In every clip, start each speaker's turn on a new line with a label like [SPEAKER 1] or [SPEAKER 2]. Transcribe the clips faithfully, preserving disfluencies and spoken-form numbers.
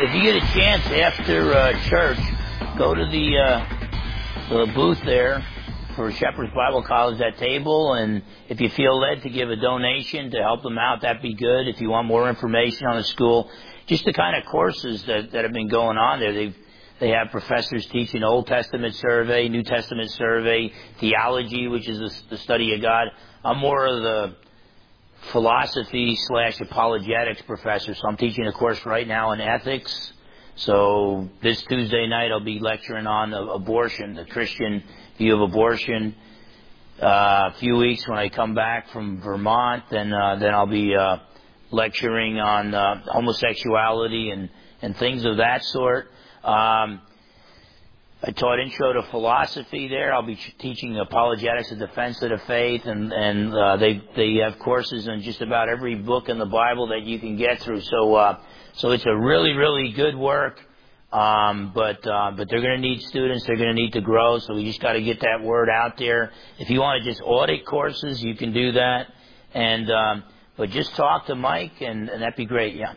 [SPEAKER 1] if you get a chance after uh, church, go to the, uh, the booth there for Shepherd's Bible College, that table, and if you feel led to give a donation to help them out, that'd be good. If you want more information on the school, just the kind of courses that, that have been going on there. They've, they have professors teaching Old Testament survey, New Testament survey, theology, which is the, the study of God. I'm more of the philosophy slash apologetics professor, so I'm teaching a course right now in ethics. So this Tuesday night I'll be lecturing on abortion, the Christian view of abortion. Uh, a few weeks when I come back from Vermont, then uh, then I'll be uh, lecturing on uh, homosexuality and, and things of that sort. Um, I taught Intro to Philosophy there. I'll be teaching Apologetics, a Defense of the Faith, and, and uh, they they have courses in just about every book in the Bible that you can get through. So uh, so it's a really, really good work. Um, but uh, but they're going to need students. They're going to need to grow. So we just got to get that word out there. If you want to just audit courses, you can do that. And um, but just talk to Mike, and, and that'd be great. Yeah.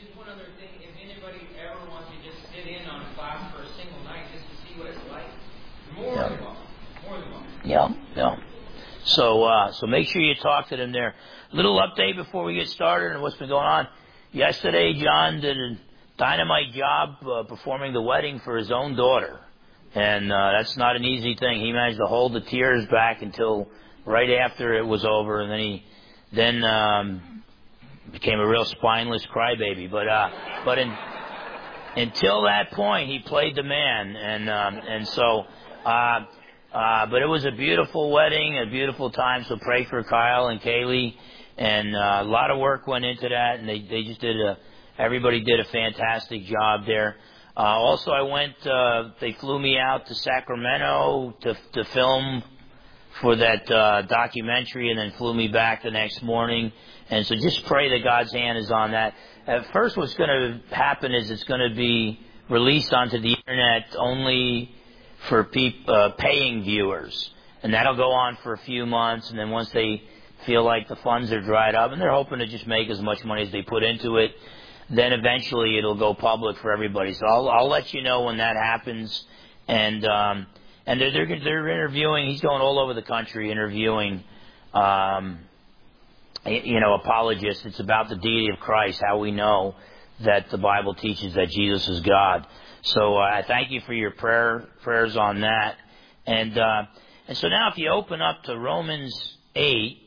[SPEAKER 1] Yeah. Yeah, yeah. So, uh, so make sure you talk to them there. Little update before we get started and what's been going on. Yesterday, John did a dynamite job uh, performing the wedding for his own daughter, and uh, that's not an easy thing. He managed to hold the tears back until right after it was over, and then he then um, became a real spineless crybaby. But uh, but in, until that point, he played the man, and um, and so. Uh, uh, but it was a beautiful wedding, a beautiful time, so pray for Kyle and Kaylee, and uh, a lot of work went into that, and they, they just did a, everybody did a fantastic job there. Uh, also I went, uh, they flew me out to Sacramento to, to film for that, uh, documentary, and then flew me back the next morning, and so just pray that God's hand is on that. At first what's going to happen is it's going to be released onto the internet only for peop, uh, paying viewers, and that'll go on for a few months, and then once they feel like the funds are dried up, and they're hoping to just make as much money as they put into it, then eventually it'll go public for everybody. So I'll, I'll let you know when that happens, and um, and they're, they're they're interviewing. He's going all over the country interviewing, um, you know, apologists. It's about the deity of Christ, how we know that the Bible teaches that Jesus is God. So uh, I thank you for your prayer prayers on that, and uh, and so now if you open up to Romans eight,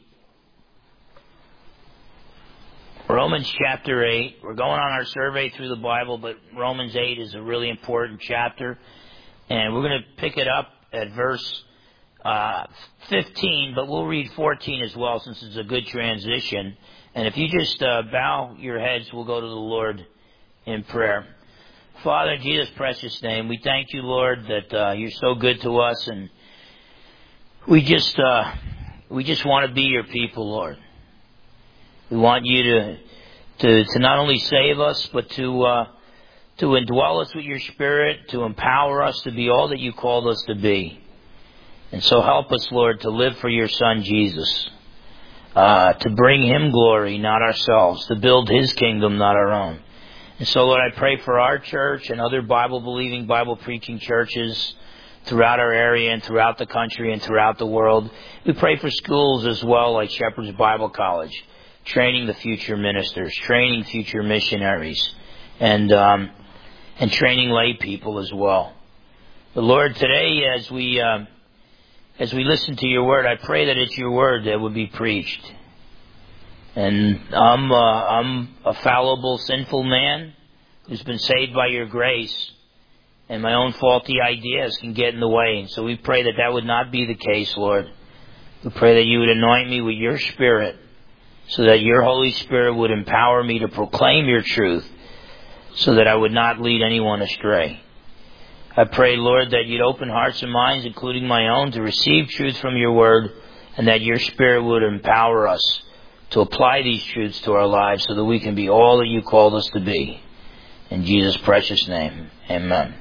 [SPEAKER 1] Romans chapter eight, we're going on our survey through the Bible, but Romans eight is a really important chapter, and we're going to pick it up at verse uh, fifteen, but we'll read fourteen as well since it's a good transition. And if you just uh, bow your heads, we'll go to the Lord in prayer. Father, in Jesus' precious name, we thank you, Lord, that uh, you're so good to us, and we just uh, we just want to be your people, Lord. We want you to to, to not only save us, but to uh, to indwell us with your Spirit, to empower us to be all that you called us to be. And so help us, Lord, to live for your Son, Jesus, uh, to bring him glory, not ourselves, to build his kingdom, not our own. And so, Lord, I pray for our church and other Bible-believing, Bible-preaching churches throughout our area and throughout the country and throughout the world. We pray for schools as well, like Shepherd's Bible College, training the future ministers, training future missionaries, and um, and training lay people as well. But Lord, today as we uh, as we listen to your word, I pray that it's your word that would be preached. And I'm, uh, I'm a fallible, sinful man who's been saved by your grace, and my own faulty ideas can get in the way. And so we pray that that would not be the case, Lord. We pray that you would anoint me with your Spirit, so that your Holy Spirit would empower me to proclaim your truth, so that I would not lead anyone astray. I pray, Lord, that you'd open hearts and minds, including my own, to receive truth from your word, and that your Spirit would empower us to apply these truths to our lives so that we can be all that you called us to be. In Jesus' precious name, amen.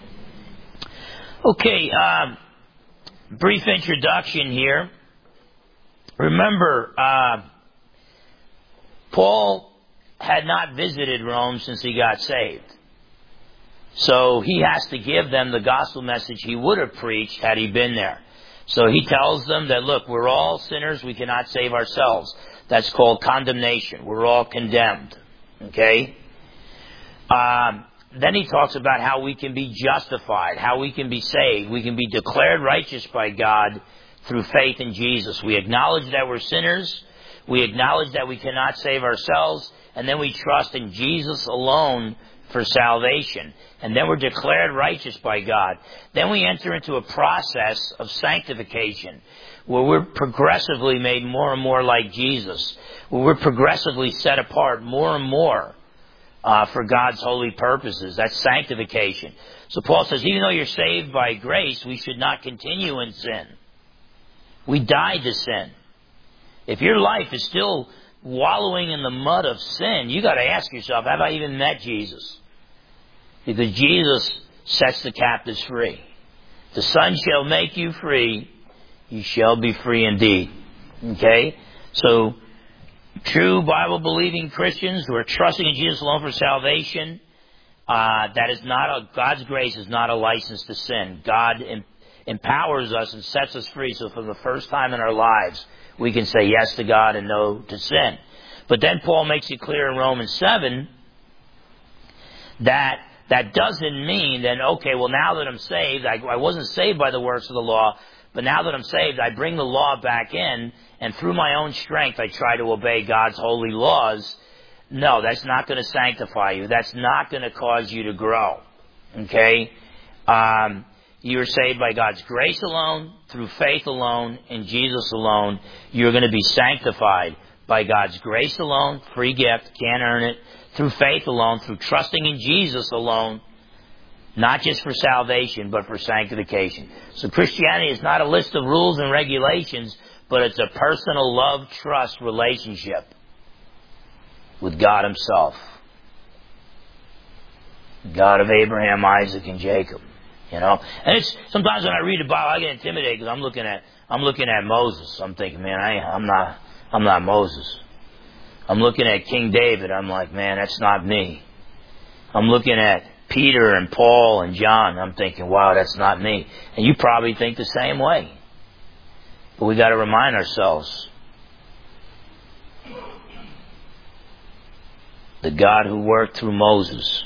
[SPEAKER 1] Okay, uh, brief introduction here. Remember, uh, Paul had not visited Rome since he got saved. So he has to give them the gospel message he would have preached had he been there. So he tells them that, look, we're all sinners. We cannot save ourselves. That's called condemnation. We're all condemned. Okay? Um, then he talks about how we can be justified, how we can be saved. We can be declared righteous by God through faith in Jesus. We acknowledge that we're sinners. We acknowledge that we cannot save ourselves. And then we trust in Jesus alone for salvation. And then we're declared righteous by God. Then we enter into a process of sanctification where we're progressively made more and more like Jesus, where we're progressively set apart more and more uh, for God's holy purposes. That's sanctification. So Paul says, even though you're saved by grace, we should not continue in sin. We died to sin. If your life is still wallowing in the mud of sin, you got to ask yourself, have I even met Jesus? Because Jesus sets the captives free. The Son shall make you free. You shall be free indeed. Okay? So, true Bible-believing Christians who are trusting in Jesus alone for salvation, uh, that is not a, God's grace is not a license to sin. God em- empowers us and sets us free. So for the first time in our lives, we can say yes to God and no to sin. But then Paul makes it clear in Romans seven that that doesn't mean that, okay, well, now that I'm saved, I, I wasn't saved by the works of the law, but now that I'm saved, I bring the law back in, and through my own strength, I try to obey God's holy laws. No, that's not going to sanctify you. That's not going to cause you to grow. Okay? Um, you are saved by God's grace alone, through faith alone, in Jesus alone. You're going to be sanctified by God's grace alone, free gift, can't earn it, through faith alone, through trusting in Jesus alone, not just for salvation, but for sanctification. So Christianity is not a list of rules and regulations, but it's a personal love, trust relationship with God Himself. God of Abraham, Isaac, and Jacob. You know? And it's, sometimes when I read the Bible, I get intimidated because I'm looking at, I'm looking at Moses. I'm thinking, man, I, I'm not, I'm not Moses. I'm looking at King David. I'm like, man, that's not me. I'm looking at Peter and Paul and John. I'm thinking, wow, that's not me. And you probably think the same way. But we got to remind ourselves, the God who worked through Moses,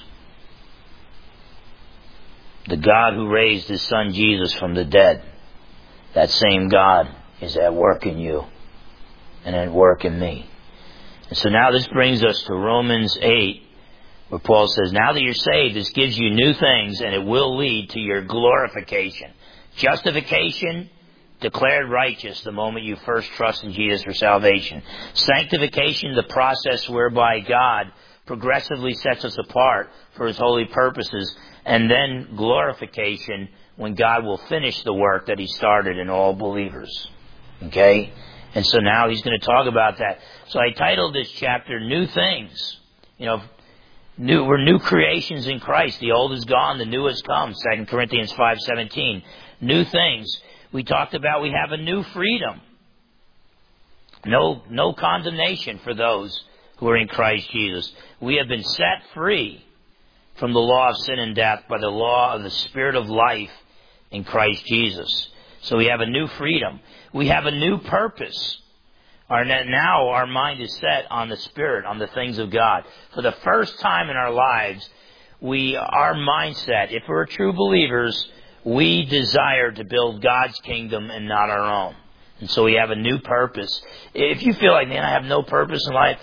[SPEAKER 1] the God who raised His Son Jesus from the dead, that same God is at work in you and at work in me. And so now this brings us to Romans eight, where Paul says, now that you're saved, this gives you new things, and it will lead to your glorification. Justification, declared righteous the moment you first trust in Jesus for salvation. Sanctification, the process whereby God progressively sets us apart for His holy purposes. And then glorification, when God will finish the work that He started in all believers. Okay? And so now he's going to talk about that. So I titled this chapter, New Things. You know, new, we're new creations in Christ. The old is gone, the new has come. Second Corinthians five seventeen. New things. We talked about we have a new freedom. No, no condemnation for those who are in Christ Jesus. We have been set free from the law of sin and death by the law of the Spirit of life in Christ Jesus. So we have a new freedom. We have a new purpose. Our, now our mind is set on the Spirit, on the things of God. For the first time in our lives, we, our mindset, if we're true believers, we desire to build God's kingdom and not our own. And so we have a new purpose. If you feel like, man, I have no purpose in life,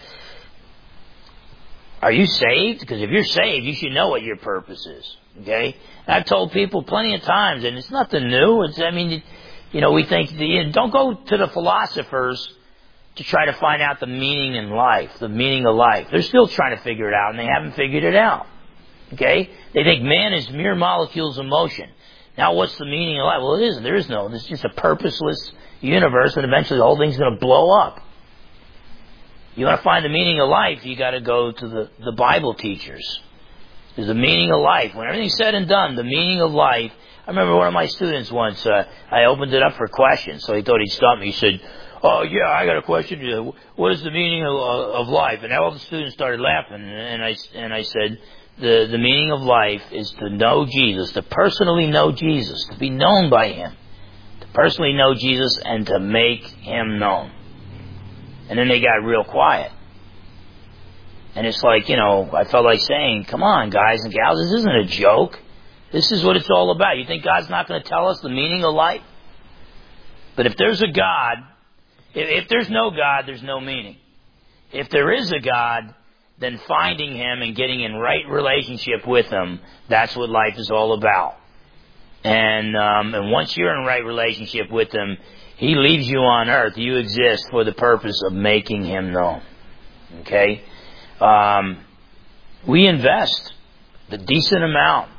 [SPEAKER 1] are you saved? Because if you're saved, you should know what your purpose is. Okay? And I've told people plenty of times, and it's nothing new. It's, I mean, you know, we think, the, don't go to the philosophers to try to find out the meaning in life, the meaning of life. They're still trying to figure it out, and they haven't figured it out. Okay? They think man is mere molecules of motion. Now, what's the meaning of life? Well, it isn't. There is no. It's just a purposeless universe, and eventually the whole thing's going to blow up. You want to find the meaning of life, you got to go to the, the Bible teachers. There's the meaning of life. When everything's said and done, the meaning of life. I remember one of my students once, uh, I opened it up for questions, so he thought he'd stump me. He said, oh, yeah, I got a question. What is the meaning of, of life? And all the students started laughing, and I, and I said, the, the meaning of life is to know Jesus, to personally know Jesus, to be known by Him, to personally know Jesus and to make Him known. And then they got real quiet. And it's like, you know, I felt like saying, come on, guys and gals, this isn't a joke. This is what it's all about. You think God's not going to tell us the meaning of life? But if there's a God, if, if there's no God, there's no meaning. If there is a God, then finding Him and getting in right relationship with Him, that's what life is all about. And um, and once you're in right relationship with Him, He leaves you on earth. You exist for the purpose of making Him known. Okay? Um, we invest the decent amount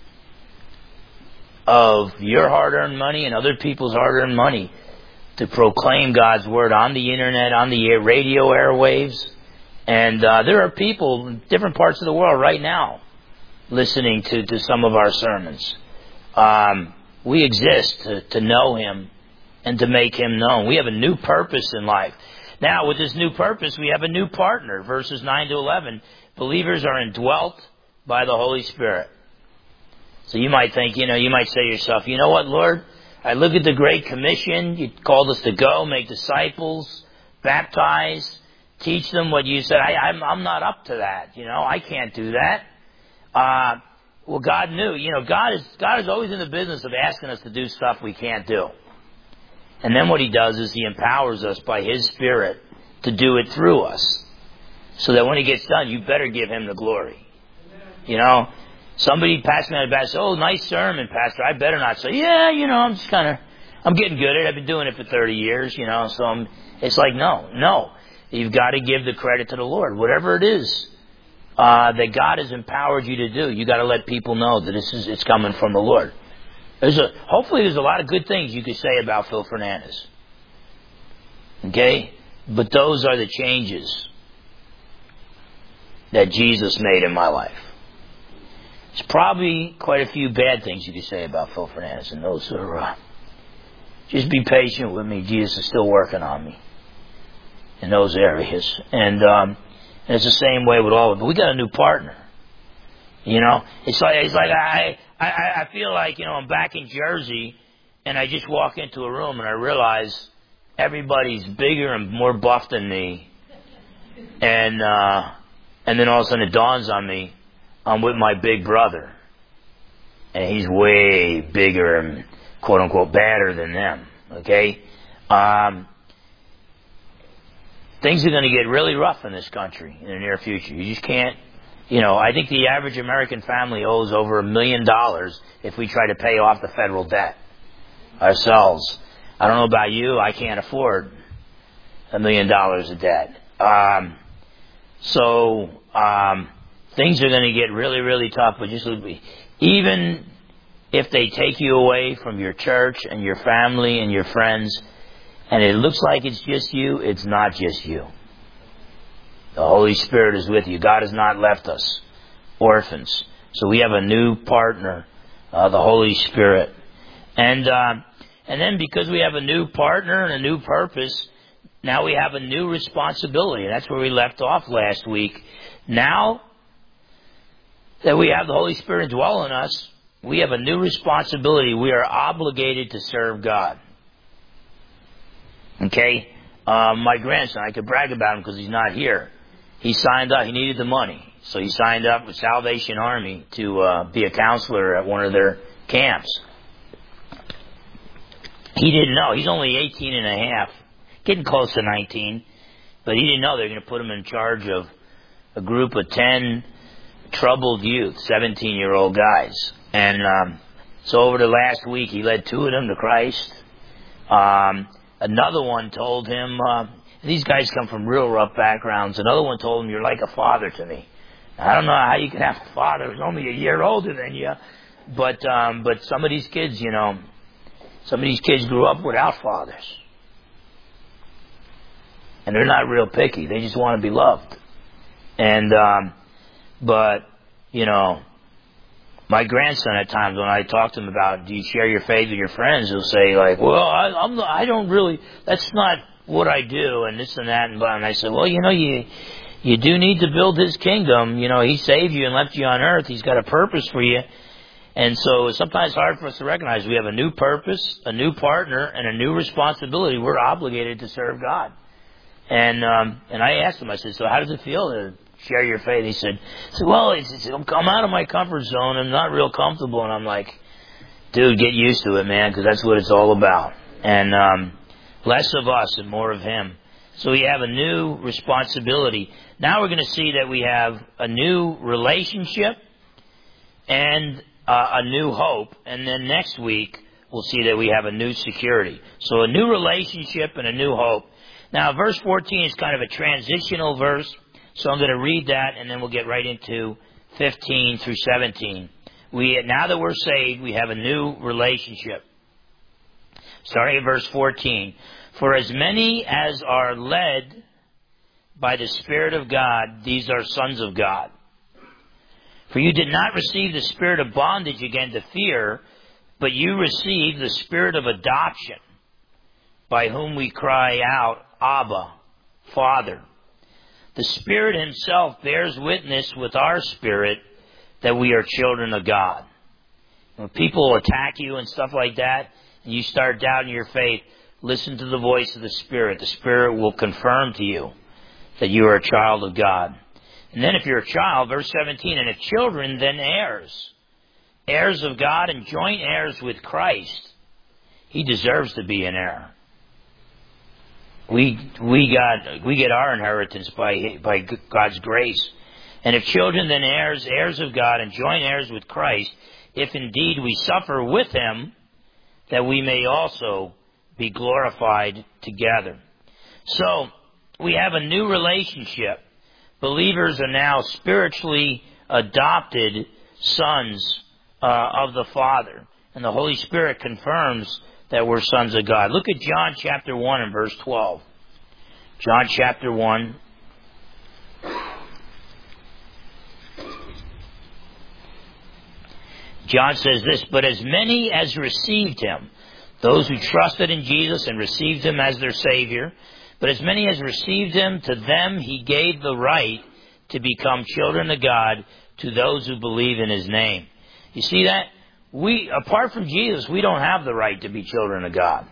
[SPEAKER 1] of your hard-earned money and other people's hard-earned money to proclaim God's Word on the internet, on the radio airwaves. And uh, there are people in different parts of the world right now listening to, to some of our sermons. Um, we exist to, to know Him and to make Him known. We have a new purpose in life. Now, with this new purpose, we have a new partner. Verses nine to eleven. Believers are indwelt by the Holy Spirit. So you might think, you know, you might say to yourself, you know what, Lord? I look at the Great Commission. You called us to go, make disciples, baptize, teach them what you said. I, I'm, I'm not up to that. You know, I can't do that. Uh, well, God knew. You know, God is God is always in the business of asking us to do stuff we can't do. And then what He does is He empowers us by His Spirit to do it through us. So that when it gets done, you better give Him the glory. You know, somebody passed me on the back and said, oh, nice sermon, Pastor. I better not say, yeah, you know, I'm just kind of, I'm getting good at it. I've been doing it for thirty years, you know. So I'm, it's like, no, no. You've got to give the credit to the Lord. Whatever it is uh, that God has empowered you to do, you got to let people know that this is it's coming from the Lord. There's a, hopefully there's a lot of good things you could say about Phil Fernandez. Okay? But those are the changes that Jesus made in my life. There's probably quite a few bad things you could say about Phil Fernandez, and those are, uh, just be patient with me. Jesus is still working on me in those areas. And, um, and it's the same way with all of it. But we got a new partner. You know, it's like, it's like I, I, I feel like, you know, I'm back in Jersey and I just walk into a room and I realize everybody's bigger and more buff than me. And, uh, and then all of a sudden it dawns on me, I'm with my big brother. And he's way bigger and quote unquote badder than them. Okay? Um, things are going to get really rough in this country in the near future. You just can't. You know, I think the average American family owes over a million dollars if we try to pay off the federal debt ourselves. I don't know about you, I can't afford a million dollars of debt. Um, so, um, things are going to get really, really tough. But just even if they take you away from your church and your family and your friends, and it looks like it's just you, it's not just you. The Holy Spirit is with you. God has not left us orphans. So we have a new partner, uh, the Holy Spirit. And uh, and then because we have a new partner and a new purpose, now we have a new responsibility. And that's where we left off last week. Now that we have the Holy Spirit dwell in us, we have a new responsibility. We are obligated to serve God. Okay? Uh, my grandson, I could brag about him because he's not here. He signed up. He needed the money. So he signed up with Salvation Army to uh, be a counselor at one of their camps. He didn't know. He's only eighteen and a half, getting close to nineteen. But he didn't know they were going to put him in charge of a group of ten troubled youth, seventeen-year-old guys. And um, so over the last week, he led two of them to Christ. Um, another one told him... Uh, These guys come from real rough backgrounds. Another one told him, you're like a father to me. I don't know how you can have a father who's only a year older than you. But um, but some of these kids, you know, some of these kids grew up without fathers. And they're not real picky. They just want to be loved. And, um, but, you know, my grandson at times when I talk to him about, do you share your faith with your friends? He'll say like, well, I, I'm not, I don't really, that's not what I do, and this and that, and blah. And I said, well, you know, you You do need to build His kingdom. You know, He saved you and left you on earth. He's got a purpose for you. And so it's sometimes hard for us to recognize we have a new purpose, a new partner, and a new responsibility. We're obligated to serve God. And um, and I asked him, I said, so how does it feel to share your faith? He said, I said well, it's, it's, I'm out of my comfort zone. I'm not real comfortable. And I'm like, dude, get used to it, man, because that's what it's all about. And um, less of us and more of Him. So we have a new responsibility. Now we're going to see that we have a new relationship and uh, a new hope. And then next week, we'll see that we have a new security. So a new relationship and a new hope. Now, verse fourteen is kind of a transitional verse. So I'm going to read that, and then we'll get right into fifteen through seventeen. We, now that we're saved, we have a new relationship. Starting at verse fourteen. For as many as are led by the Spirit of God, these are sons of God. For you did not receive the spirit of bondage again to fear, but you received the spirit of adoption, by whom we cry out, Abba, Father. The Spirit Himself bears witness with our spirit that we are children of God. When people attack you and stuff like that, and you start doubting your faith, listen to the voice of the Spirit. The Spirit will confirm to you that you are a child of God. And then if you're a child, verse seventeen, and if children, then heirs. Heirs of God and joint heirs with Christ. He deserves to be an heir. We we got we get our inheritance by by God's grace. And if children, then heirs, heirs of God, and joint heirs with Christ, if indeed we suffer with Him, that we may also be glorified together. So, we have a new relationship. Believers are now spiritually adopted sons uh, of the Father. And the Holy Spirit confirms that we're sons of God. Look at John chapter one and verse twelve. John chapter one. John says this, but as many as received Him, those who trusted in Jesus and received Him as their Savior, but as many as received Him, to them He gave the right to become children of God, to those who believe in His name. You see that? We, apart from Jesus, we don't have the right to be children of God.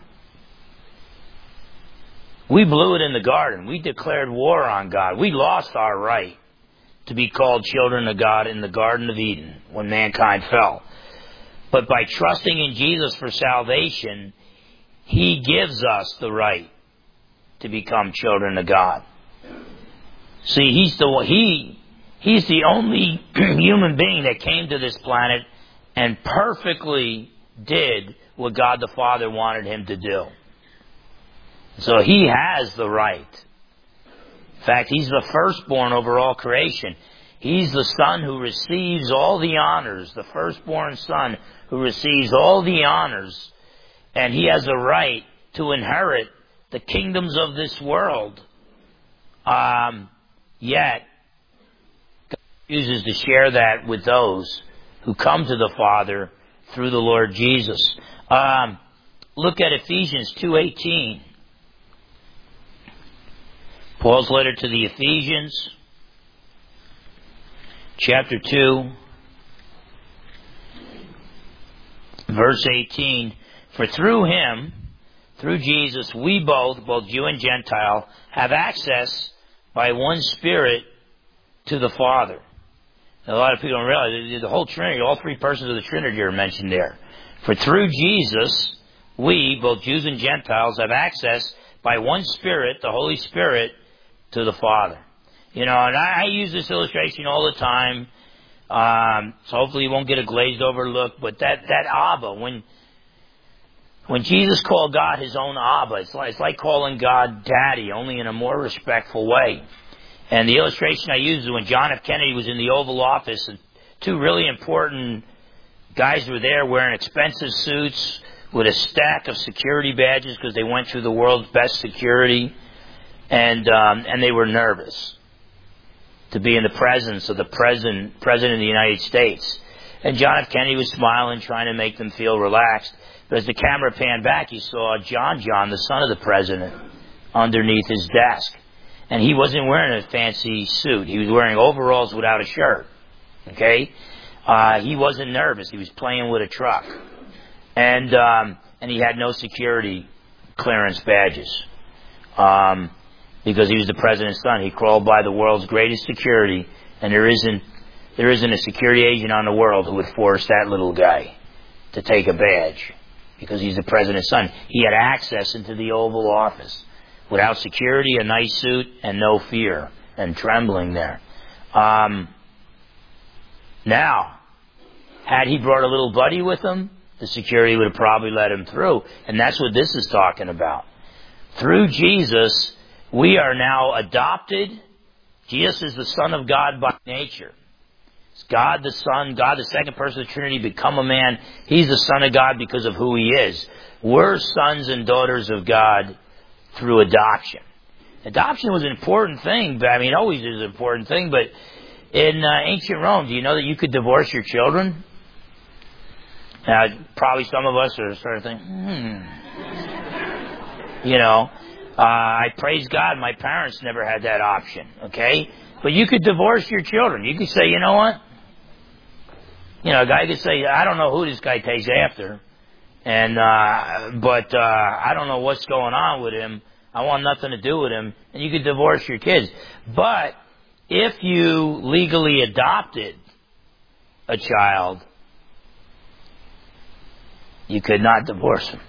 [SPEAKER 1] We blew it in the garden. We declared war on God. We lost our right to be called children of God in the Garden of Eden when mankind fell. But by trusting in Jesus for salvation, He gives us the right to become children of God. See, He's the he He's the only human being that came to this planet and perfectly did what God the Father wanted Him to do. So He has the right. In fact, He's the firstborn over all creation. He's the Son who receives all the honors, the firstborn Son who receives all the honors, and He has a right to inherit the kingdoms of this world. Um, yet, God chooses to share that with those who come to the Father through the Lord Jesus. Um, look at Ephesians two eighteen. Paul's letter to the Ephesians, chapter two, verse eighteen. For through Him, through Jesus, we both, both Jew and Gentile, have access by one Spirit to the Father. A lot of people don't realize the whole Trinity, all three persons of the Trinity are mentioned there. For through Jesus, we, both Jews and Gentiles, have access by one Spirit, the Holy Spirit, to the Father. You know, and I, I use this illustration all the time, um, so hopefully you won't get a glazed over look, but that, that Abba, when when Jesus called God His own Abba, it's like, it's like calling God Daddy, only in a more respectful way. And the illustration I use is when John F. Kennedy was in the Oval Office, and two really important guys were there wearing expensive suits with a stack of security badges because they went through the world's best security, and um, and they were nervous to be in the presence of the president, president of the United States. And John F. Kennedy was smiling, trying to make them feel relaxed. But as the camera panned back, he saw John John, the son of the president, underneath his desk. and he wasn't wearing a fancy suit. He was wearing overalls without a shirt. Okay? Uh, he wasn't nervous. He was playing with a truck. And, um, and he had no security clearance badges. Um, because he was the president's son. He crawled by the world's greatest security, and there isn't, there isn't a security agent on the world who would force that little guy to take a badge. Because he's the president's son. He had access into the Oval Office without security, a nice suit, and no fear and trembling there. Um, now, had he brought a little buddy with him, the security would have probably let him through. And that's what this is talking about. Through Jesus, we are now adopted. Jesus is the Son of God by nature. It's God the Son, God the second person of the Trinity, become a man. He's the Son of God because of who He is. We're sons and daughters of God through adoption. Adoption was an important thing, but I mean, always is an important thing, but in uh, ancient Rome, do you know that you could divorce your children? Uh, probably some of us are sort of thinking, hmm. You know, uh, I praise God my parents never had that option, okay? But you could divorce your children. You could say, you know what? You know, a guy could say, I don't know who this guy takes after, and uh, but uh, I don't know what's going on with him. I want nothing to do with him. And you could divorce your kids. But if you legally adopted a child, you could not divorce him.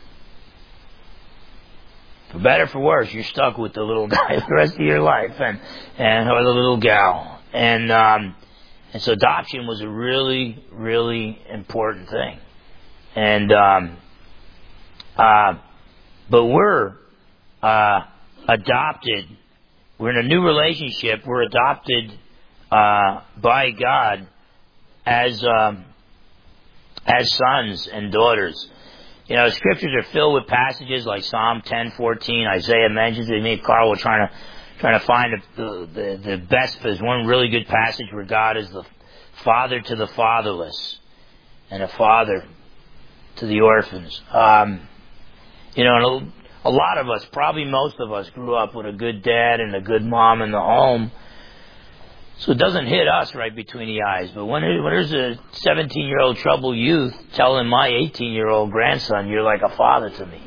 [SPEAKER 1] For better or for worse, you're stuck with the little guy the rest of your life, and and or the little gal, and um, and so adoption was a really, really important thing, and um, uh, but we're uh, adopted. We're in a new relationship. We're adopted uh, by God as um, as sons and daughters. You know, scriptures are filled with passages like Psalm ten fourteen. Isaiah mentions it. Me and Carl were trying to trying to find the the, the best. There's one really good passage where God is the father to the fatherless and a father to the orphans. Um, you know, and a, a lot of us, probably most of us, grew up with a good dad and a good mom in the home. So it doesn't hit us right between the eyes. But when, it, when there's a seventeen-year-old troubled youth telling my eighteen-year-old grandson, you're like a father to me.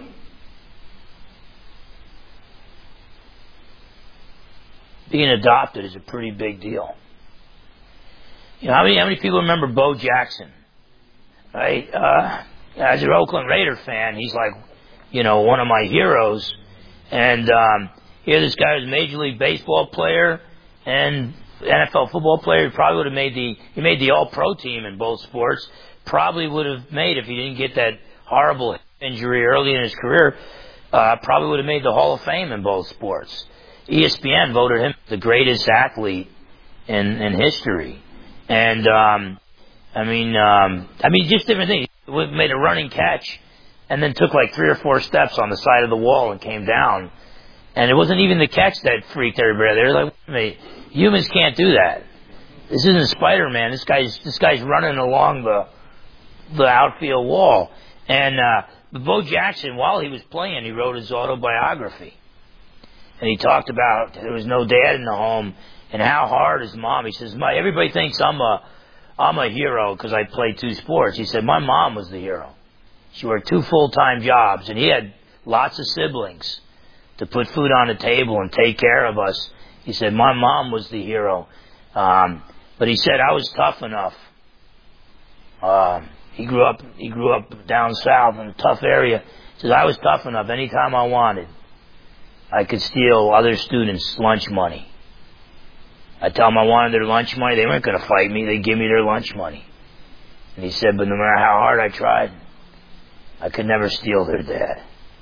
[SPEAKER 1] Being adopted is a pretty big deal. You know, how many, how many people remember Bo Jackson? Right? Uh, as an Oakland Raider fan, he's like, you know, one of my heroes. And um, here this guy was a Major League Baseball player and N F L football player. He probably would have made the he made the All-Pro team in both sports. Probably would have made, if he didn't get that horrible injury early in his career, uh, probably would have made the Hall of Fame in both sports. E S P N voted him the greatest athlete in in history, and um, I mean, um, I mean, just different things. He made a running catch, and then took like three or four steps on the side of the wall and came down. And it wasn't even the catch that freaked everybody. They were like, wait a minute, humans can't do that. This isn't Spider-Man. This guy's this guy's running along the the outfield wall. And uh, Bo Jackson, while he was playing, he wrote his autobiography. And he talked about there was no dad in the home and how hard his mom. He says, "My everybody thinks I'm a I'm a hero because I played two sports." He said, "My mom was the hero. She worked two full-time jobs, and he had lots of siblings to put food on the table and take care of us." He said, "My mom was the hero." Um, but he said, "I was tough enough." Um, he grew up, he grew up down south in a tough area. He says, "I was tough enough. Anytime I wanted, I could steal other students' lunch money. I'd tell them I wanted their lunch money. They weren't going to fight me. They'd give me their lunch money." And he said, "But no matter how hard I tried, I could never steal their dad."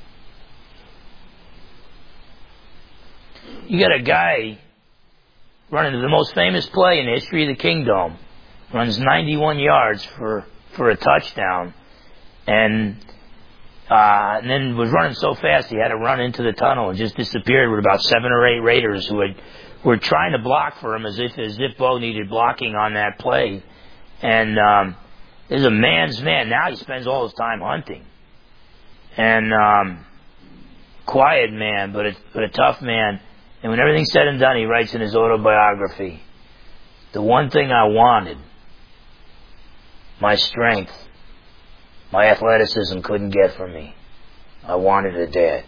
[SPEAKER 1] You got a guy running the most famous play in the history of the Kingdom, runs ninety-one yards for, for a touchdown, and, uh, and then was running so fast he had to run into the tunnel and just disappeared with about seven or eight Raiders who had, were trying to block for him as if as if Bo needed blocking on that play. And um, there's a man's man. Now he spends all his time hunting. And um, quiet man, but a, but a tough man. And when everything's said and done, he writes in his autobiography, the one thing I wanted, my strength, my athleticism couldn't get from me. I wanted a dad.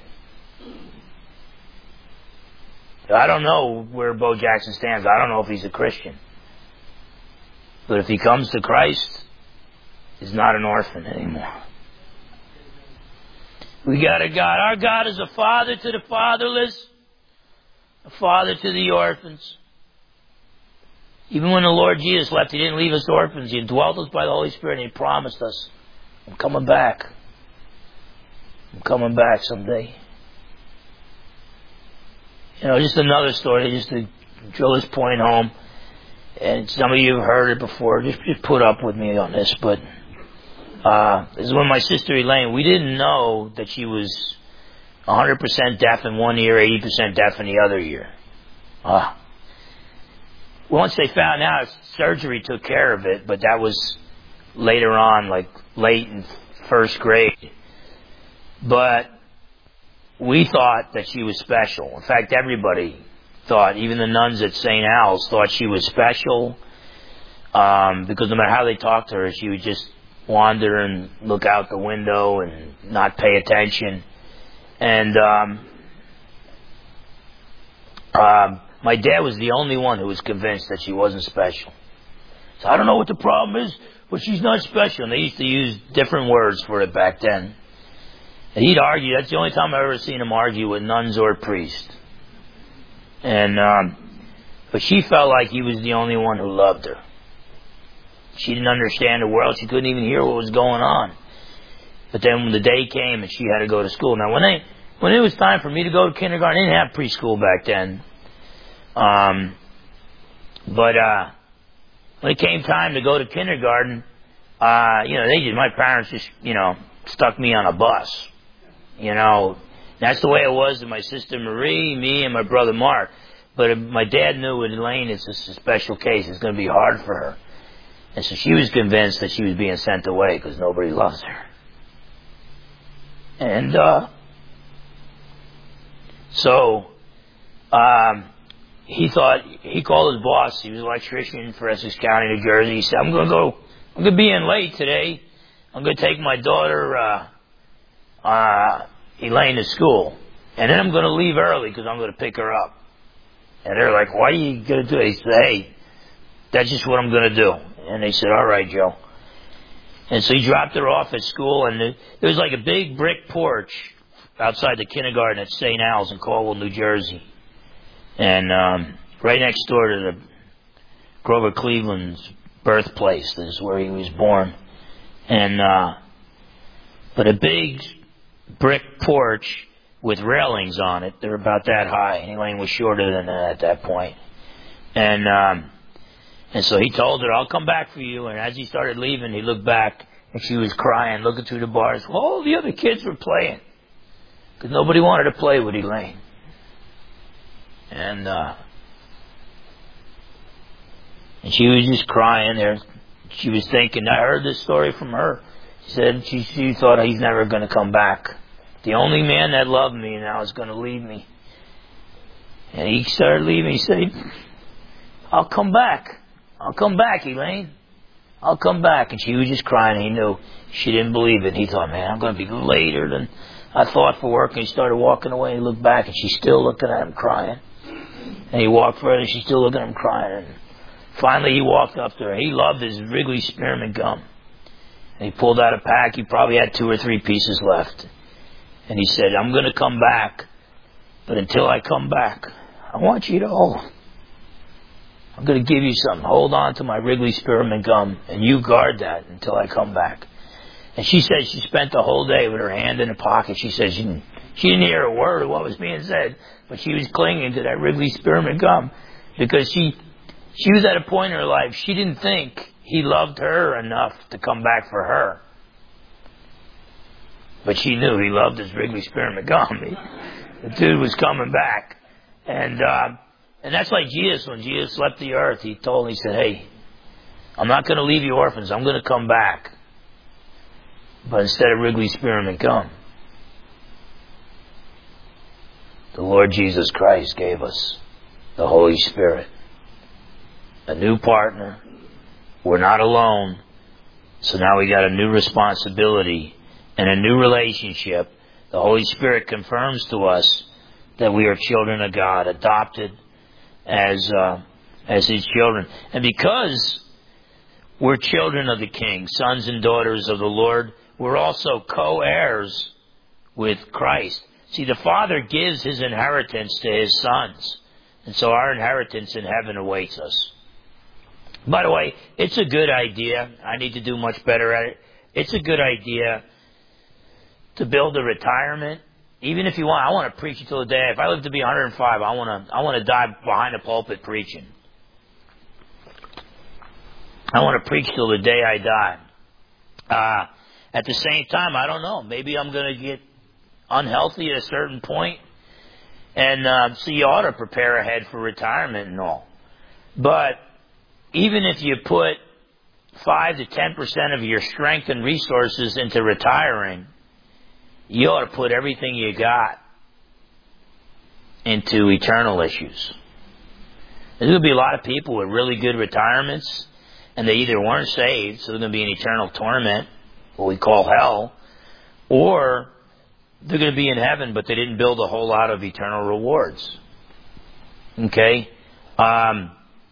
[SPEAKER 1] I don't know where Bo Jackson stands. I don't know if he's a Christian. But if he comes to Christ, he's not an orphan anymore. We got a God. Our God is a father to the fatherless, a father to the orphans. Even when the Lord Jesus left, He didn't leave us orphans. He indwelt us by the Holy Spirit, and He promised us, I'm coming back. I'm coming back someday. You know, just another story, just to drill this point home. And some of you have heard it before. Just, just put up with me on this. But uh, this is when my sister Elaine, we didn't know that she was one hundred percent deaf in one ear, eighty percent deaf in the other ear. Uh, once they found out, surgery took care of it, but that was later on, like late in first grade. But we thought that she was special. In fact, everybody thought, even the nuns at Saint Al's thought she was special, um, because no matter how they talked to her, she would just wander and look out the window and not pay attention. And um, um, my dad was the only one who was convinced that she wasn't special. So I don't know what the problem is, but she's not special. And they used to use different words for it back then. And he'd argue. That's the only time I've ever seen him argue with nuns or priests. And um, but she felt like he was the only one who loved her. She didn't understand the world. She couldn't even hear what was going on. But then when the day came and she had to go to school. Now, when they, when it was time for me to go to kindergarten, they didn't have preschool back then. Um, but uh, when it came time to go to kindergarten, uh, you know, they just, my parents just, you know, stuck me on a bus. You know, that's the way it was with my sister Marie, me, and my brother Mark. But if my dad knew with Elaine, it's a special case. It's going to be hard for her. And so she was convinced that she was being sent away because nobody loves her. And uh, so um, he thought, he called his boss. He was an electrician for Essex County, New Jersey. He said, I'm going to go, I'm going to be in late today. I'm going to take my daughter, uh, uh, Elaine, to school. And then I'm going to leave early because I'm going to pick her up. And they're like, why are you going to do it? He said, hey, that's just what I'm going to do. And they said, all right, Joe. And so he dropped her off at school, and there was like a big brick porch outside the kindergarten at Saint Al's in Caldwell, New Jersey. And um, right next door to the Grover Cleveland's birthplace. This is where he was born. And uh, but a big brick porch with railings on it. They're about that high. Elaine was shorter than that at that point. And um, and so he told her, I'll come back for you. And as he started leaving, he looked back, and she was crying, looking through the bars. Well, all the other kids were playing, because nobody wanted to play with Elaine. And uh, and she was just crying there. She was thinking, I heard this story from her. She said she, she thought he's never going to come back. The only man that loved me now is going to leave me. And he started leaving. He said, I'll come back. I'll come back, Elaine. I'll come back. And she was just crying. He knew she didn't believe it. He thought, man, I'm going to be later than I thought for work. And he started walking away. And he looked back, and she's still looking at him crying. And he walked further, and she's still looking at him crying. And finally, he walked up to her. He loved his Wrigley Spearmint gum. And he pulled out a pack. He probably had two or three pieces left. And he said, I'm going to come back. But until I come back, I want you to hold. I'm going to give you something. Hold on to my Wrigley Spearmint gum, and you guard that until I come back. And she said she spent the whole day with her hand in her pocket. She said she didn't, she didn't hear a word of what was being said, but she was clinging to that Wrigley Spearmint gum because she she was at a point in her life she didn't think he loved her enough to come back for her. But she knew he loved his Wrigley Spearmint gum. He, the dude was coming back. And uh, and that's like Jesus. When Jesus left the earth, he told, he said, hey, I'm not going to leave you orphans. I'm going to come back. But instead of Wrigley Spearmint gum, the Lord Lord Jesus Christ gave us the Holy Spirit. A new partner. We're not alone. So now we got a new responsibility and a new relationship. The Holy Spirit confirms to us that we are children of God, adopted as uh, as His children. And because we're children of the King, sons and daughters of the Lord, we're also co-heirs with Christ. See, the Father gives His inheritance to His sons. And so our inheritance in heaven awaits us. By the way, it's a good idea. I need to do much better at it. It's a good idea to build a retirement. Even if you want, I want to preach until the day. If I live to be one hundred five, I want to, I want to die behind a pulpit preaching. I want to preach till the day I die. Uh, at the same time, I don't know. Maybe I'm going to get unhealthy at a certain point. And uh, so you ought to prepare ahead for retirement and all. But even if you put five to ten percent of your strength and resources into retiring, you ought to put everything you got into eternal issues. There's going to be a lot of people with really good retirements, and they either weren't saved, so they're going to be in eternal torment, what we call hell, or they're going to be in heaven, but they didn't build a whole lot of eternal rewards. Okay? Um,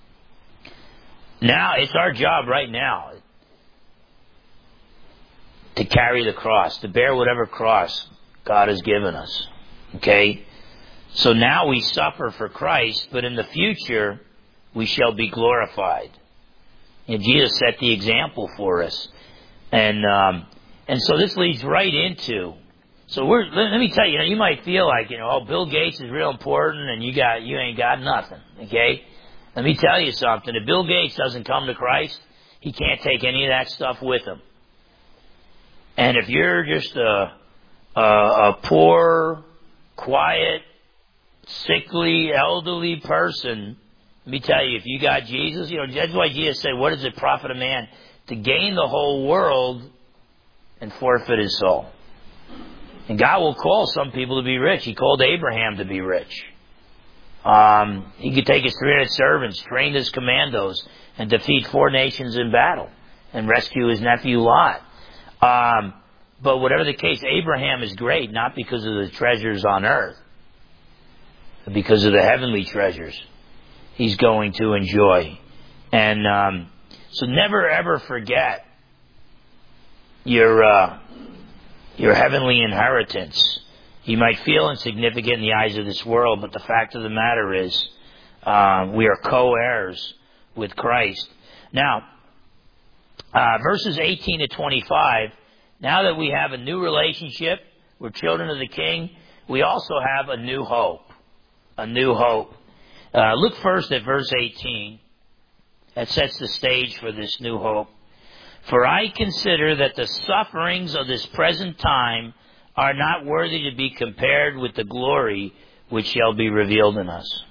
[SPEAKER 1] now, it's our job right now to carry the cross, to bear whatever cross God has given us. Okay? So now we suffer for Christ, but in the future, we shall be glorified. And Jesus set the example for us. And um, and so this leads right into, so we're, let me tell you, you know, you might feel like, you know, oh, Bill Gates is real important and you got, you ain't got nothing. Okay? Let me tell you something. If Bill Gates doesn't come to Christ, he can't take any of that stuff with him. And if you're just a, a, a poor, quiet, sickly, elderly person, let me tell you, if you got Jesus, you know, that's why Jesus said, what does it profit a man to gain the whole world and forfeit his soul? And God will call some people to be rich. He called Abraham to be rich. Um, he could take his three hundred servants, train his commandos, and defeat four nations in battle, and rescue his nephew Lot. Um, but whatever the case, Abraham is great, not because of the treasures on earth, but because of the heavenly treasures he's going to enjoy. And um, so never ever forget your uh, your heavenly inheritance. You might feel insignificant in the eyes of this world, but the fact of the matter is uh, we are co-heirs with Christ. Now, uh, verses eighteen to twenty-five, now that we have a new relationship, we're children of the King, we also have a new hope. A new hope. Uh, look first at verse eighteen. That sets the stage for this new hope. For I consider that the sufferings of this present time are not worthy to be compared with the glory which shall be revealed in us.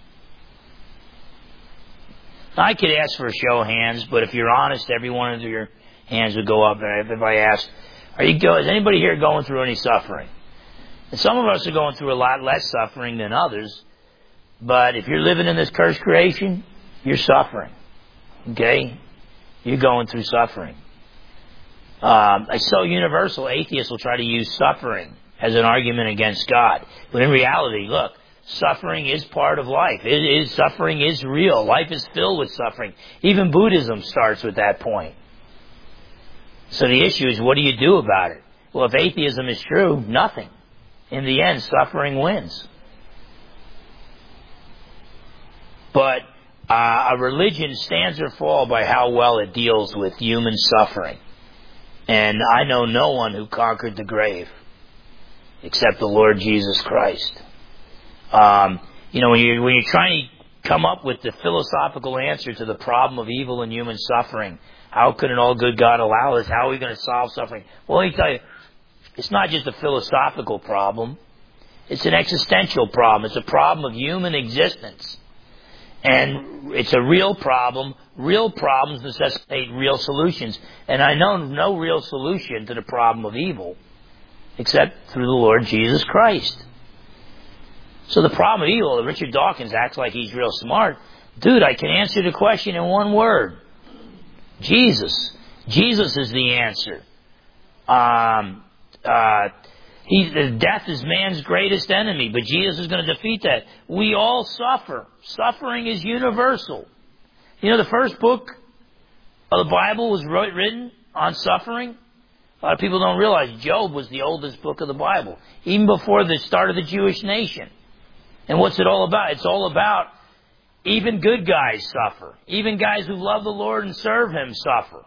[SPEAKER 1] Now, I could ask for a show of hands, but if you're honest, every one of your hands would go up. If I asked, are you go, is anybody here going through any suffering? And some of us are going through a lot less suffering than others, but if you're living in this cursed creation, you're suffering. Okay? You're going through suffering. Um, it's so universal, atheists will try to use suffering as an argument against God. But in reality, look, suffering is part of life. It is, suffering is real. Life is filled with suffering. Even Buddhism starts with that point. So the issue is, what do you do about it? Well, if atheism is true, nothing. In the end, suffering wins. But uh, a religion stands or falls by how well it deals with human suffering. And I know no one who conquered the grave except the Lord Jesus Christ. Um, you know, when you're, when you're trying to come up with the philosophical answer to the problem of evil and human suffering, how could an all-good God allow this? How are we going to solve suffering? Well, let me tell you, it's not just a philosophical problem. It's an existential problem. It's a problem of human existence. And it's a real problem. Real problems necessitate real solutions. And I know no real solution to the problem of evil except through the Lord Jesus Christ. So the problem with evil, Richard Dawkins acts like he's real smart. Dude, I can answer the question in one word. Jesus. Jesus is the answer. Um, uh, he, death is man's greatest enemy, but Jesus is going to defeat that. We all suffer. Suffering is universal. You know, the first book of the Bible was written on suffering. A lot of people don't realize Job was the oldest book of the Bible, even before the start of the Jewish nation. And what's it all about? It's all about even good guys suffer. Even guys who love the Lord and serve Him suffer.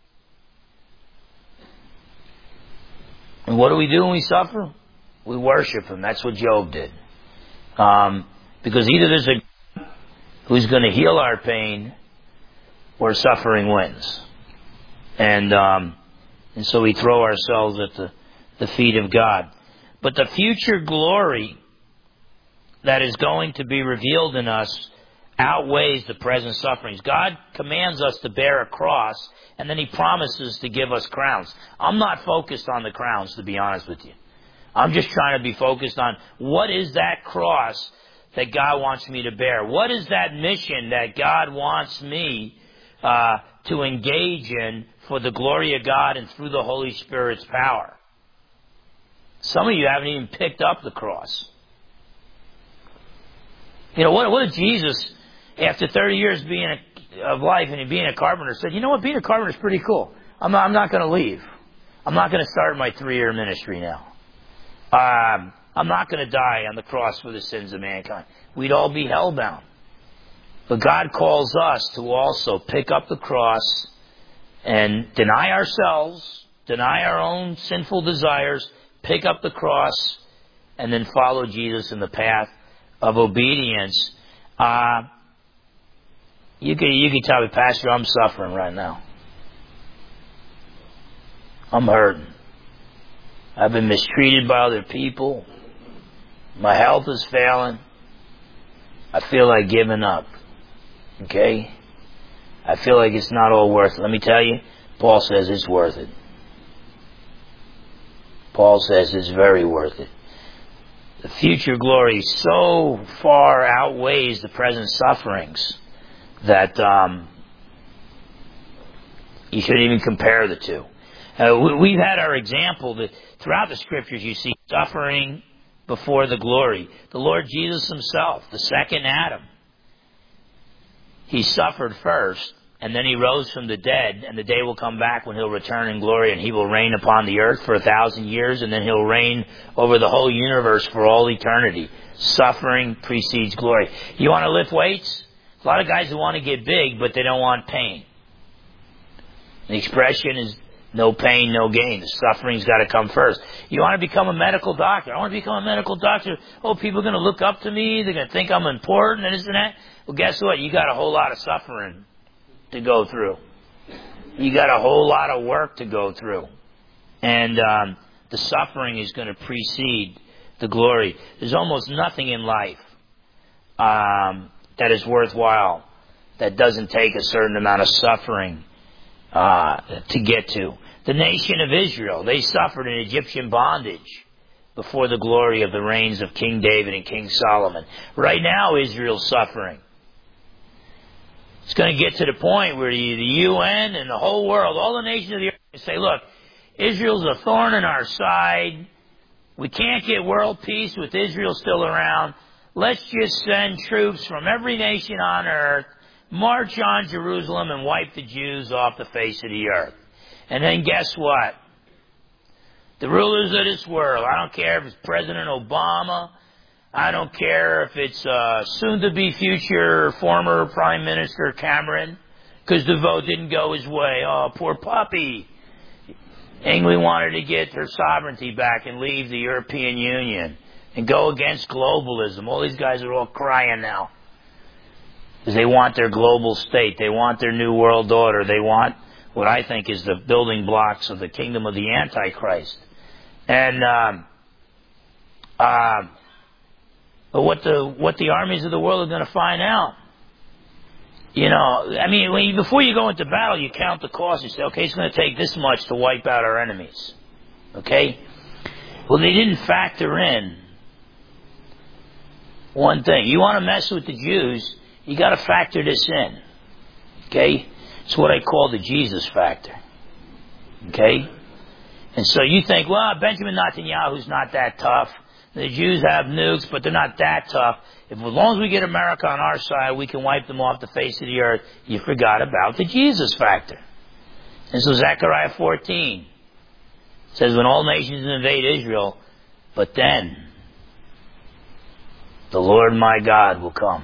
[SPEAKER 1] And what do we do when we suffer? We worship Him. That's what Job did. Um, because either there's a God who's going to heal our pain, or suffering wins. And um, and so we throw ourselves at the, the feet of God. But the future glory that is going to be revealed in us outweighs the present sufferings. God commands us to bear a cross, and then He promises to give us crowns. I'm not focused on the crowns, to be honest with you. I'm just trying to be focused on what is that cross that God wants me to bear? What is that mission that God wants me uh, to engage in for the glory of God and through the Holy Spirit's power? Some of you haven't even picked up the cross. You know, what, what if Jesus, after thirty years being a, of life and being a carpenter, said, you know what, being a carpenter is pretty cool. I'm not, I'm not going to leave. I'm not going to start my three-year ministry now. Um, I'm not going to die on the cross for the sins of mankind. We'd all be hellbound. But God calls us to also pick up the cross and deny ourselves, deny our own sinful desires, pick up the cross, and then follow Jesus in the path of obedience. Uh, you can, you can tell me, Pastor, I'm suffering right now. I'm hurting. I've been mistreated by other people. My health is failing. I feel like giving up. Okay? I feel like it's not all worth it. Let me tell you, Paul says it's worth it. Paul says it's very worth it. The future glory so far outweighs the present sufferings that um, you shouldn't even compare the two. Uh, we, we've had our example that throughout the Scriptures you see suffering before the glory. The Lord Jesus Himself, the second Adam, He suffered first, and then He rose from the dead, and the day will come back when He'll return in glory, and He will reign upon the earth for a thousand years, and then He'll reign over the whole universe for all eternity. Suffering precedes glory. You want to lift weights? A lot of guys who want to get big, but they don't want pain. The expression is no pain, no gain. The suffering's got to come first. You want to become a medical doctor? I want to become a medical doctor. Oh, people are going to look up to me. They're going to think I'm important and this and that. Well, guess what? You got a whole lot of suffering to go through. You got a whole lot of work to go through. And um, the suffering is going to precede the glory. There's almost nothing in life um, that is worthwhile that doesn't take a certain amount of suffering uh, to get to. The nation of Israel, they suffered in Egyptian bondage before the glory of the reigns of King David and King Solomon. Right now, Israel's suffering. It's going to get to the point where the, the U N and the whole world, all the nations of the earth, say, look, Israel's a thorn in our side. We can't get world peace with Israel still around. Let's just send troops from every nation on earth, march on Jerusalem, and wipe the Jews off the face of the earth. And then guess what? The rulers of this world, I don't care if it's President Obama, I don't care if it's uh, soon-to-be future former Prime Minister Cameron, because the vote didn't go his way. Oh, poor puppy. England wanted to get her sovereignty back and leave the European Union and go against globalism. All these guys are all crying now because they want their global state. They want their new world order. They want what I think is the building blocks of the kingdom of the Antichrist. And um, uh, but what the what the armies of the world are going to find out, you know, I mean, when you, before you go into battle, you count the cost. You say, okay, it's going to take this much to wipe out our enemies. Okay? Well, they didn't factor in one thing. You want to mess with the Jews, you got to factor this in. Okay? It's what I call the Jesus factor. Okay? And so you think, well, Benjamin Netanyahu's not that tough. The Jews have nukes, but they're not that tough. If as long as we get America on our side, we can wipe them off the face of the earth. You forgot about the Jesus factor. And so Zechariah fourteen says, when all nations invade Israel, but then the Lord my God will come.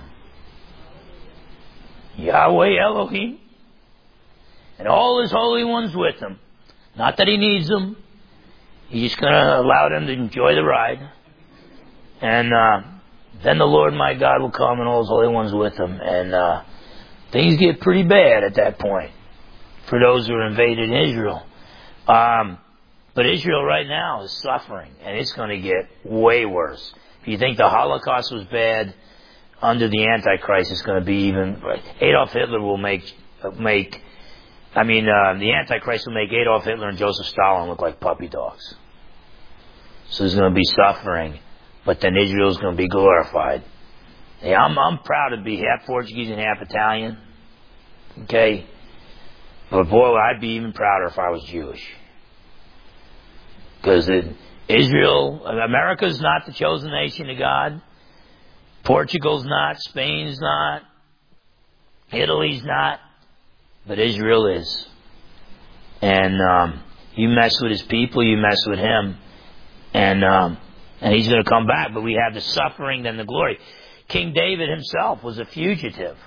[SPEAKER 1] Yahweh Elohim. And all his holy ones with him. Not that he needs them. He's just going to allow them to enjoy the ride. And uh, then the Lord my God will come and all his holy ones with him. And uh, things get pretty bad at that point for those who are invaded Israel. Um, but Israel right now is suffering. And it's going to get way worse. If you think the Holocaust was bad, under the Antichrist it's going to be even... Adolf Hitler will make... make I mean, uh, the Antichrist will make Adolf Hitler and Joseph Stalin look like puppy dogs. So there's going to be suffering. But then Israel's going to be glorified. Hey, I'm I'm proud to be half Portuguese and half Italian. Okay? But boy, I'd be even prouder if I was Jewish. Because Israel, America's not the chosen nation of God. Portugal's not. Spain's not. Italy's not. But Israel is. And um, you mess with his people, you mess with him. And... Um, And he's going to come back, but we have the suffering and the glory. King David himself was a fugitive,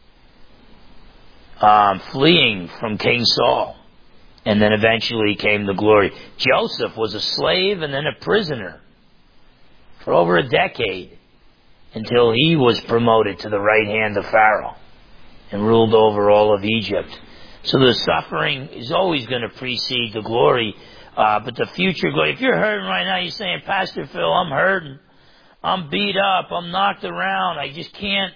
[SPEAKER 1] um, fleeing from King Saul, and then eventually came the glory. Joseph was a slave and then a prisoner for over a decade until he was promoted to the right hand of Pharaoh and ruled over all of Egypt. So the suffering is always going to precede the glory. Uh, but the future glory, if you're hurting right now, you're saying, Pastor Phil, I'm hurting. I'm beat up. I'm knocked around. I just can't,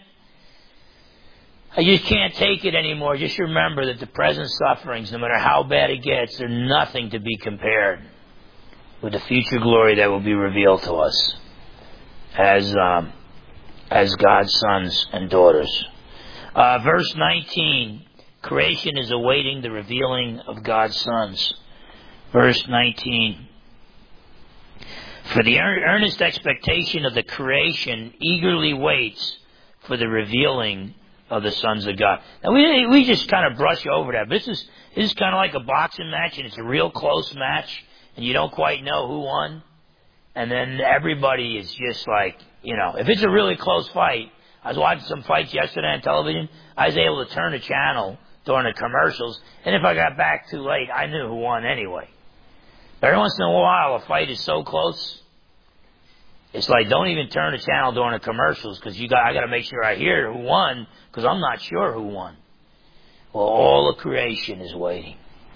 [SPEAKER 1] I just can't take it anymore. Just remember that the present sufferings, no matter how bad it gets, they're nothing to be compared with the future glory that will be revealed to us as, um, as God's sons and daughters. Uh, verse nineteen, creation is awaiting the revealing of God's sons. Verse nineteen, for the earnest expectation of the creation eagerly waits for the revealing of the sons of God. Now we we just kind of brush over that. This is this is kind of like a boxing match, and it's a real close match, and you don't quite know who won. And then everybody is just like, you know, if it's a really close fight. I was watching some fights yesterday on television. I was able to turn the channel during the commercials, and if I got back too late, I knew who won anyway. Every once in a while, a fight is so close, it's like, don't even turn the channel during the commercials, because you got, I got to make sure I hear who won, because I'm not sure who won. Well, all of creation is waiting.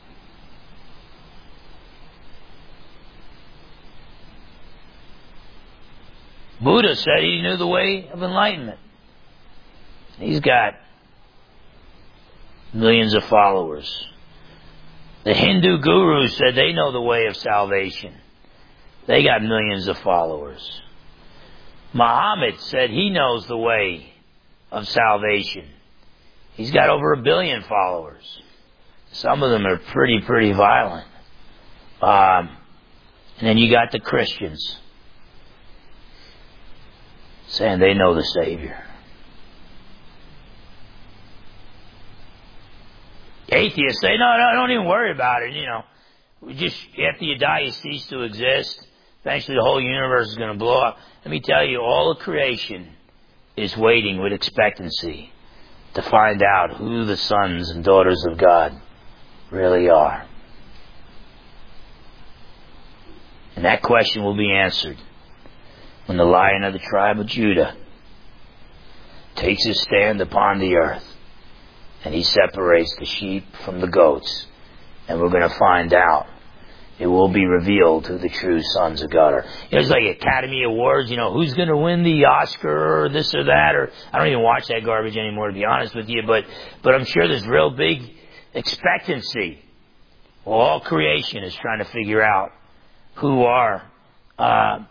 [SPEAKER 1] Buddha said he knew the way of enlightenment. He's got millions of followers. The Hindu gurus said they know the way of salvation. They got millions of followers. Muhammad said he knows the way of salvation. He's got over a billion followers. Some of them are pretty, pretty violent. Um, and then you got the Christians saying they know the Savior. Atheists say, no, no, don't even worry about it. You know, we just after you die, you cease to exist. Eventually, the whole universe is going to blow up. Let me tell you, all of creation is waiting with expectancy to find out who the sons and daughters of God really are. And that question will be answered when the Lion of the tribe of Judah takes his stand upon the earth and he separates the sheep from the goats. And we're going to find out. It will be revealed who the true sons of God are. You know, it's like Academy Awards, you know, who's going to win the Oscar or this or that, or I don't even watch that garbage anymore, to be honest with you, but, but I'm sure there's real big expectancy. Well, all creation is trying to figure out who are, uh,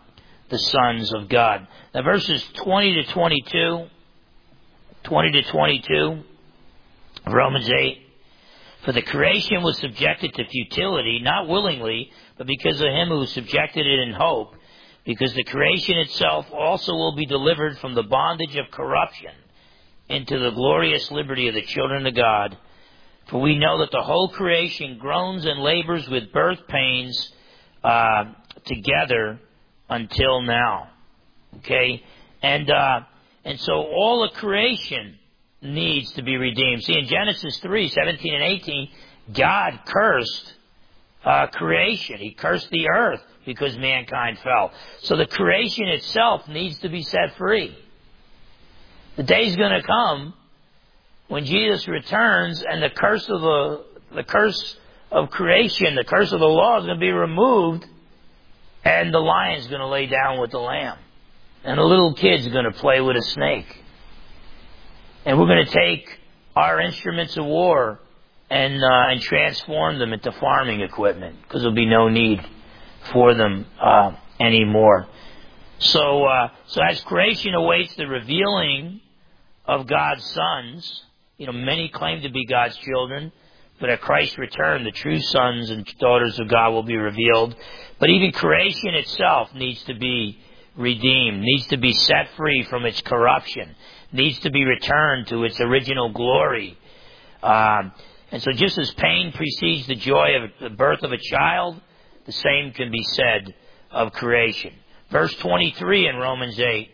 [SPEAKER 1] the sons of God. Now verses twenty to twenty-two, twenty to twenty-two, Romans eight. For the creation was subjected to futility, not willingly, but because of him who subjected it in hope, because the creation itself also will be delivered from the bondage of corruption into the glorious liberty of the children of God. For we know that the whole creation groans and labors with birth pains uh, together until now. Okay? And uh, and so all of creation needs to be redeemed. See, in Genesis three, seventeen and eighteen, God cursed uh, creation. He cursed the earth because mankind fell. So the creation itself needs to be set free. The day's going to come when Jesus returns and the curse of the the curse of creation, the curse of the law is going to be removed, and the lion's going to lay down with the lamb, and the little kid's going to play with a snake. And we're going to take our instruments of war and uh, and transform them into farming equipment, because there'll be no need for them uh, anymore. So, uh, so as creation awaits the revealing of God's sons, you know, many claim to be God's children, but at Christ's return, the true sons and daughters of God will be revealed. But even creation itself needs to be redeemed, needs to be set free from its corruption, needs to be returned to its original glory. Um, and so just as pain precedes the joy of the birth of a child, the same can be said of creation. Verse twenty-three in Romans eight.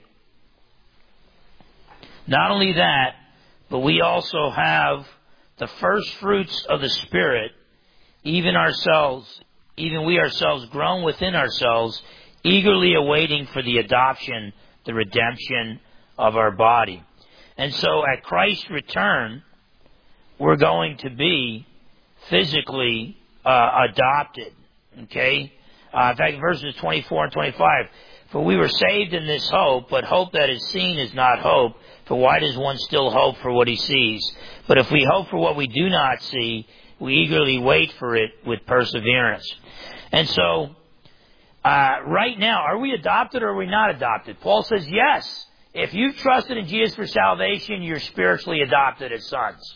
[SPEAKER 1] Not only that, but we also have the first fruits of the Spirit, even ourselves, even we ourselves grown within ourselves, eagerly awaiting for the adoption, the redemption of our body. And so at Christ's return, we're going to be physically uh, adopted. Okay? Uh, in fact, verses twenty-four and twenty-five. For we were saved in this hope, but hope that is seen is not hope. For why does one still hope for what he sees? But if we hope for what we do not see, we eagerly wait for it with perseverance. And so, uh, right now, are we adopted or are we not adopted? Paul says yes. If you've trusted in Jesus for salvation, you're spiritually adopted as sons.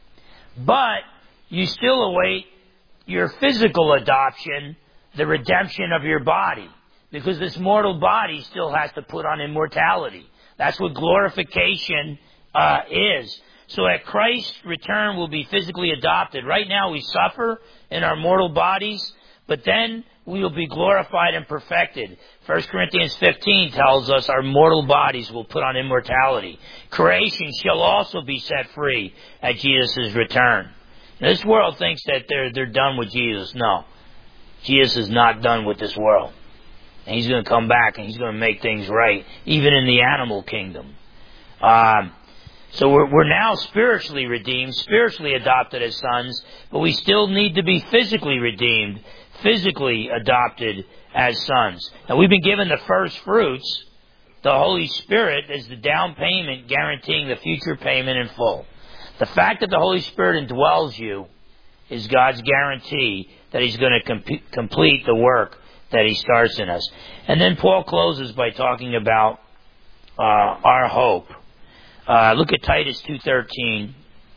[SPEAKER 1] But you still await your physical adoption, the redemption of your body. Because this mortal body still has to put on immortality. That's what glorification uh, is. So at Christ's return, we'll be physically adopted. Right now we suffer in our mortal bodies, but then we will be glorified and perfected. First Corinthians fifteen tells us our mortal bodies will put on immortality. Creation shall also be set free at Jesus' return. Now, this world thinks that they're they're done with Jesus. No. Jesus is not done with this world. And he's going to come back and he's going to make things right, even in the animal kingdom. Um, so we're, we're now spiritually redeemed, spiritually adopted as sons, but we still need to be physically redeemed, physically adopted as sons. Now we've been given the first fruits. The Holy Spirit is the down payment guaranteeing the future payment in full. The fact that the Holy Spirit indwells you is God's guarantee that he's going to com- complete the work that he starts in us. And then Paul closes by talking about uh, our hope. Uh, look at Titus two thirteen.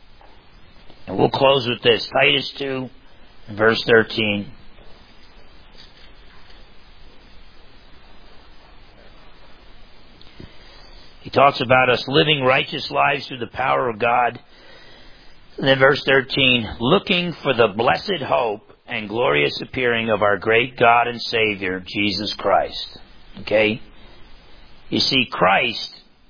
[SPEAKER 1] And we'll close with this. Titus two, verse thirteen. He talks about us living righteous lives through the power of God. And then verse thirteen, looking for the blessed hope and glorious appearing of our great God and Savior, Jesus Christ. Okay? You see, Christ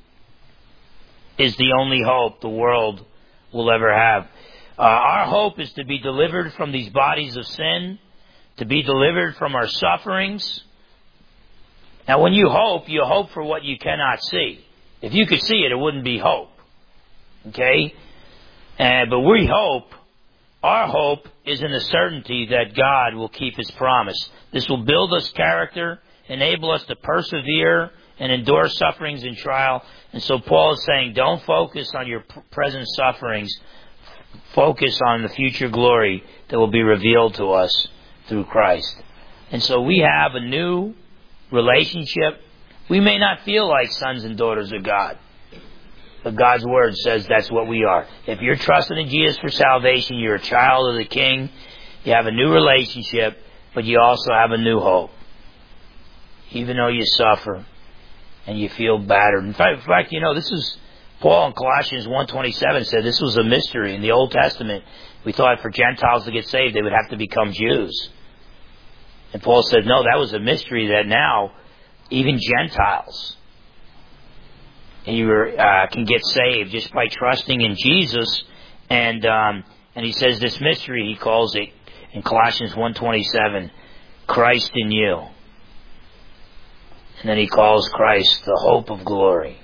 [SPEAKER 1] is the only hope the world will ever have. Uh, our hope is to be delivered from these bodies of sin, to be delivered from our sufferings. Now, when you hope, you hope for what you cannot see. If you could see it, it wouldn't be hope. Okay? Uh, but we hope, our hope is in the certainty that God will keep His promise. This will build us character, enable us to persevere and endure sufferings and trial. And so Paul is saying, don't focus on your present sufferings. Focus on the future glory that will be revealed to us through Christ. And so we have a new relationship We may not feel like sons and daughters of God, but God's Word says that's what we are. If you're trusting in Jesus for salvation, you're a child of the King. You have a new relationship, but you also have a new hope. Even though you suffer and you feel battered. In fact, in fact you know, this is Paul in Colossians one twenty-seven said this was a mystery. In the Old Testament, we thought for Gentiles to get saved, they would have to become Jews. And Paul said, no, that was a mystery that now even Gentiles you uh, can get saved just by trusting in Jesus. And um, and he says this mystery, he calls it in Colossians one twenty-seven, Christ in you. And then he calls Christ the hope of glory.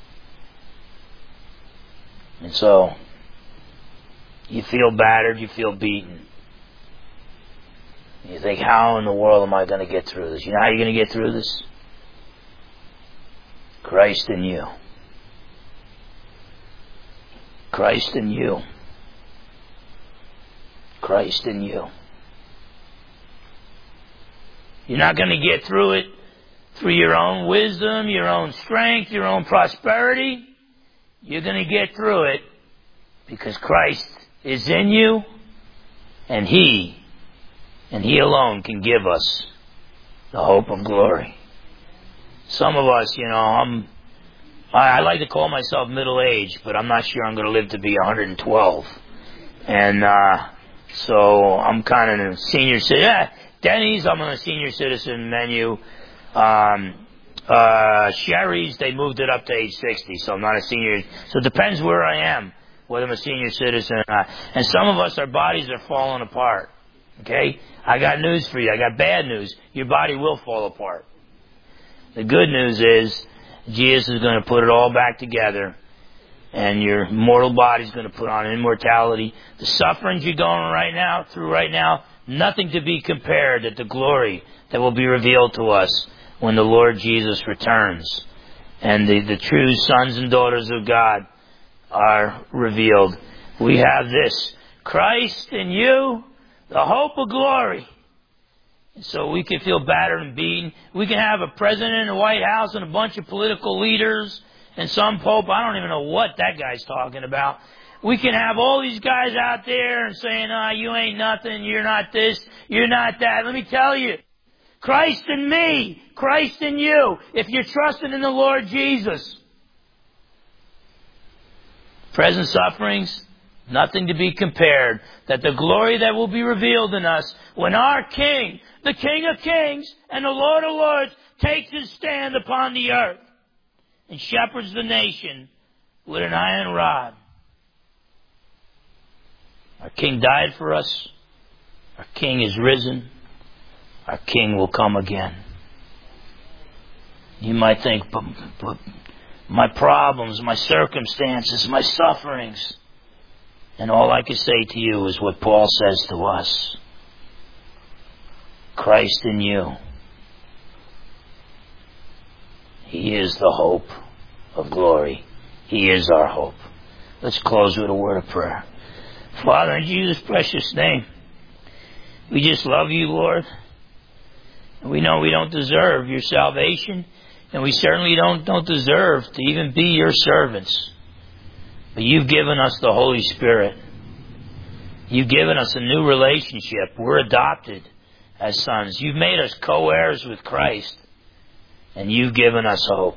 [SPEAKER 1] And so, you feel battered, you feel beaten. You think, how in the world am I going to get through this? You know how you're going to get through this? Christ in you. Christ in you. Christ in you. You're not going to get through it through your own wisdom, your own strength, your own prosperity. You're going to get through it because Christ is in you, and He, and He alone can give us the hope of glory. Some of us, you know, I'm, I, I like to call myself middle-aged, but I'm not sure I'm going to live to be one hundred twelve. And uh, so I'm kind of a senior citizen. Yeah, Denny's, I'm on a senior citizen menu. Um, uh, Sherry's, they moved it up to age sixty, so I'm not a senior. So it depends where I am, whether I'm a senior citizen or not. And some of us, our bodies are falling apart. Okay? I got news for you. I got bad news. Your body will fall apart. The good news is Jesus is going to put it all back together, and your mortal body is going to put on immortality. The sufferings you're going right now through right now, nothing to be compared to the glory that will be revealed to us when the Lord Jesus returns and the, the true sons and daughters of God are revealed. We have this, Christ in you, the hope of glory. So we can feel battered and beaten. We can have a president in the White House and a bunch of political leaders and some pope. I don't even know what that guy's talking about. We can have all these guys out there and saying, ah, oh, you ain't nothing, you're not this, you're not that. Let me tell you, Christ in me, Christ in you, if you're trusting in the Lord Jesus. Present sufferings, nothing to be compared, that the glory that will be revealed in us when our King, the King of Kings and the Lord of Lords, takes his stand upon the earth and shepherds the nation with an iron rod. Our King died for us. Our King is risen. Our King will come again. You might think, but, but my problems, my circumstances, my sufferings. And all I can say to you is what Paul says to us. Christ in you. He is the hope of glory. He is our hope. Let's close with a word of prayer. Father, in Jesus' precious name, we just love you, Lord. We know we don't deserve your salvation, and we certainly don't, don't deserve to even be your servants. But you've given us the Holy Spirit. You've given us a new relationship. We're adopted as sons. You've made us co-heirs with Christ, and you've given us hope.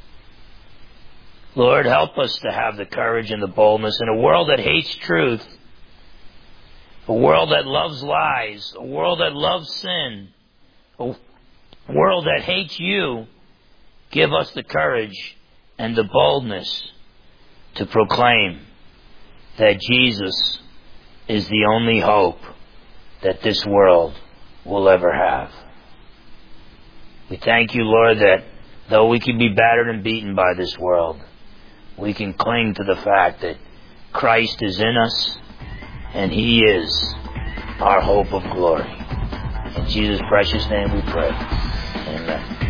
[SPEAKER 1] Lord, help us to have the courage and the boldness in a world that hates truth, a world that loves lies, a world that loves sin, a world that hates you. Give us the courage and the boldness to proclaim that Jesus is the only hope that this world will ever have. We thank you, Lord, that though we can be battered and beaten by this world, we can cling to the fact that Christ is in us and He is our hope of glory. In Jesus' precious name we pray. Amen.